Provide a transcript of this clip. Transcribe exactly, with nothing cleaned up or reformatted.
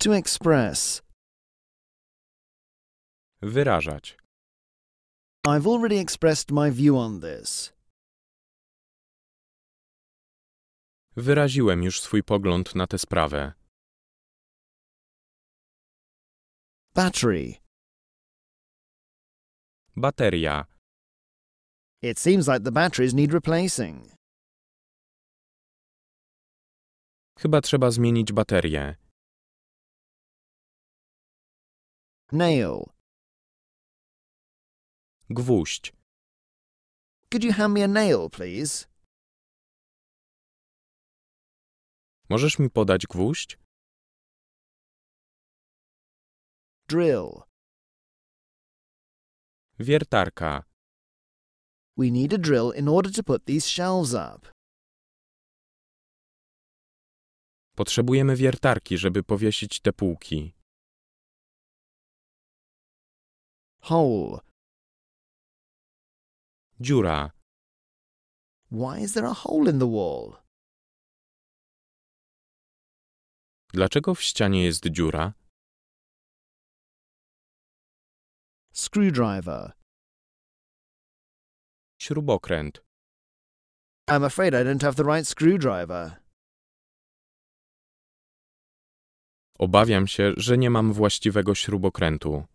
To express. Wyrażać. I've already expressed my view on this. Wyraziłem już swój pogląd na tę sprawę. Battery. Bateria. It seems like the batteries need replacing. Chyba trzeba zmienić baterię. Nail. Gwóźdź. Could you hand me a nail, please? Możesz mi podać gwóźdź? Drill. Wiertarka. We need a drill in order to put these shelves up. Potrzebujemy wiertarki, żeby powiesić te półki. Hole. Dziura. Why is there a hole in the wall? Dlaczego w ścianie jest dziura? Screwdriver. Śrubokręt. I'm afraid I don't have the right screwdriver. Obawiam się, że nie mam właściwego śrubokrętu.